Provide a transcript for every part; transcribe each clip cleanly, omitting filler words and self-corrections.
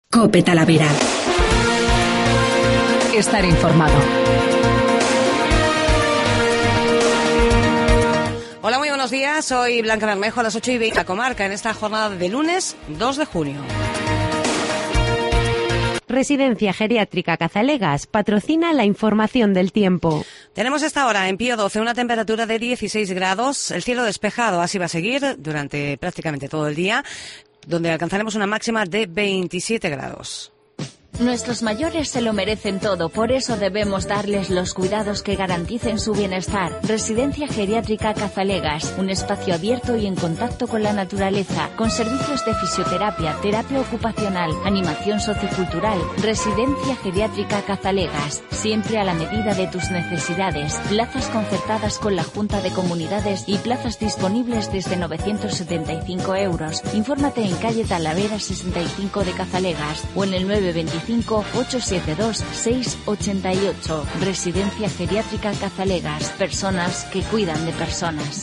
COPE Talavera. Estar informado. Hola, muy buenos días. Soy Blanca Bermejo a las 8:20 la comarca en esta jornada de lunes 2 de junio. Residencia Geriátrica Cazalegas patrocina la información del tiempo. Tenemos esta hora en Pío 12 una temperatura de 16 grados, el cielo despejado, así va a seguir durante prácticamente todo el día, donde alcanzaremos una máxima de 27 grados. Nuestros mayores se lo merecen todo, por eso debemos darles los cuidados que garanticen su bienestar. Residencia Geriátrica Cazalegas, un espacio abierto y en contacto con la naturaleza, con servicios de fisioterapia, terapia ocupacional, animación sociocultural. Residencia Geriátrica Cazalegas, siempre a la medida de tus necesidades. Plazas concertadas con la Junta de Comunidades y plazas disponibles desde 975 euros. Infórmate en calle Talavera 65 de Cazalegas o en el 925-872-688. Residencia Geriátrica Cazalegas. Personas que cuidan de personas.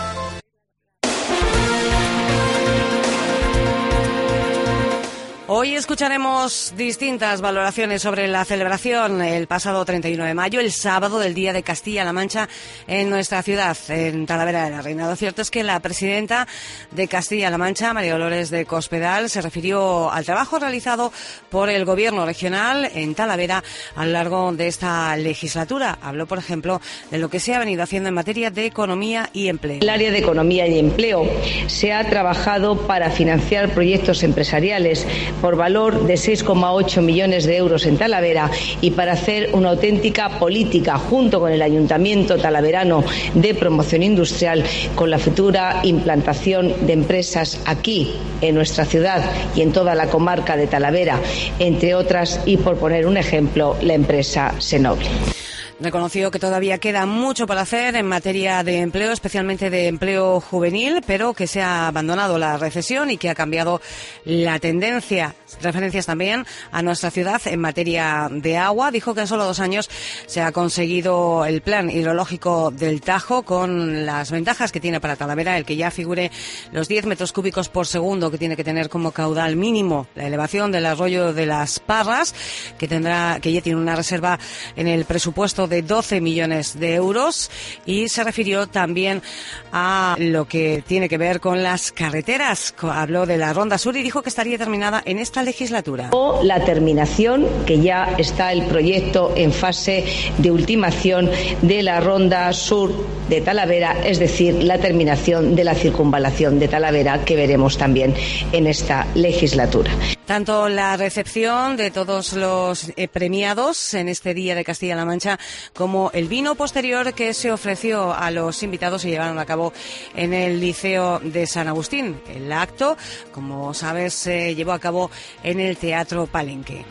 Hoy escucharemos distintas valoraciones sobre la celebración el pasado 31 de mayo, el sábado del Día de Castilla-La Mancha en nuestra ciudad, en Talavera de la Reina. Lo cierto es que la presidenta de Castilla-La Mancha, María Dolores de Cospedal, se refirió al trabajo realizado por el Gobierno regional en Talavera a lo largo de esta legislatura. Habló, por ejemplo, de lo que se ha venido haciendo en materia de economía y empleo. En el área de economía y empleo se ha trabajado para financiar proyectos empresariales por valor de 6,8 millones de euros en Talavera y para hacer una auténtica política junto con el Ayuntamiento talaverano de promoción industrial con la futura implantación de empresas aquí en nuestra ciudad y en toda la comarca de Talavera, entre otras, y por poner un ejemplo, la empresa Senoble. Reconoció que todavía queda mucho por hacer en materia de empleo, especialmente de empleo juvenil, pero que se ha abandonado la recesión y que ha cambiado la tendencia. Referencias también a nuestra ciudad en materia de agua. Dijo que en solo 2 años se ha conseguido el plan hidrológico del Tajo, con las ventajas que tiene para Talavera el que ya figure los 10 metros cúbicos por segundo que tiene que tener como caudal mínimo la elevación del arroyo de las Parras, que ya tiene una reserva en el presupuesto de 12 millones de euros, y se refirió también a lo que tiene que ver con las carreteras. Habló de la Ronda Sur y dijo que estaría terminada en esta legislatura. O la terminación, que ya está el proyecto en fase de ultimación de la Ronda Sur de Talavera, es decir, la terminación de la circunvalación de Talavera, que veremos también en esta legislatura. Tanto la recepción de todos los premiados en este Día de Castilla-La Mancha como el vino posterior que se ofreció a los invitados se llevaron a cabo en el Liceo de San Agustín. El acto, como sabes, se llevó a cabo en el Teatro Palenque.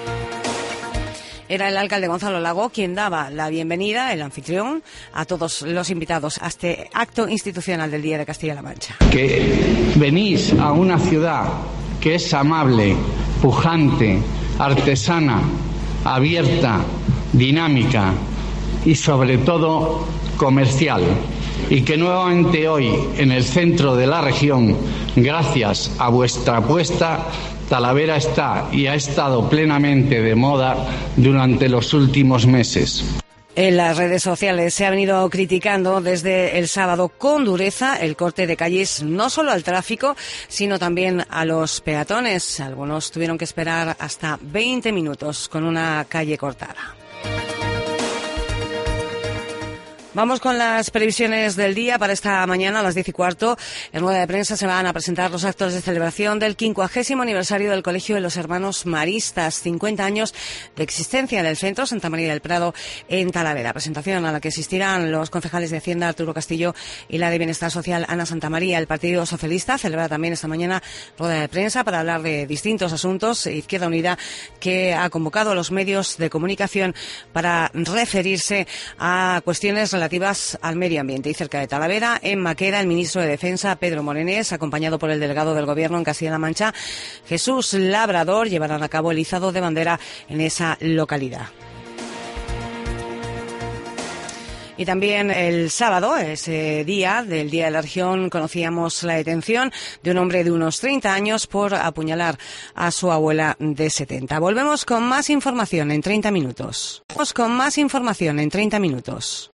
Era el alcalde Gonzalo Lago quien daba la bienvenida, el anfitrión, a todos los invitados a este acto institucional del Día de Castilla-La Mancha. Que venís a una ciudad que es amable, pujante, artesana, abierta, dinámica y sobre todo comercial, y que nuevamente hoy en el centro de la región, gracias a vuestra apuesta, Talavera está y ha estado plenamente de moda durante los últimos meses. En las redes sociales se ha venido criticando desde el sábado con dureza el corte de calles, no solo al tráfico, sino también a los peatones. Algunos tuvieron que esperar hasta 20 minutos con una calle cortada. Vamos con las previsiones del día para esta mañana a las 10:15. En rueda de prensa se van a presentar los actos de celebración del 50º aniversario del Colegio de los Hermanos Maristas, 50 años de existencia del Centro Santa María del Prado en Talavera. Presentación a la que asistirán los concejales de Hacienda, Arturo Castillo, y la de Bienestar Social, Ana Santamaría. El Partido Socialista celebra también esta mañana rueda de prensa para hablar de distintos asuntos. Izquierda Unida, que ha convocado a los medios de comunicación para referirse a cuestiones relativas al medio ambiente. Y cerca de Talavera, en Maqueda, el ministro de Defensa, Pedro Morenés, acompañado por el delegado del Gobierno en Castilla-La Mancha, Jesús Labrador, llevarán a cabo el izado de bandera en esa localidad. Y también el sábado, ese día del Día de la Región, conocíamos la detención de un hombre de unos 30 años por apuñalar a su abuela de 70. Volvemos con más información en 30 minutos.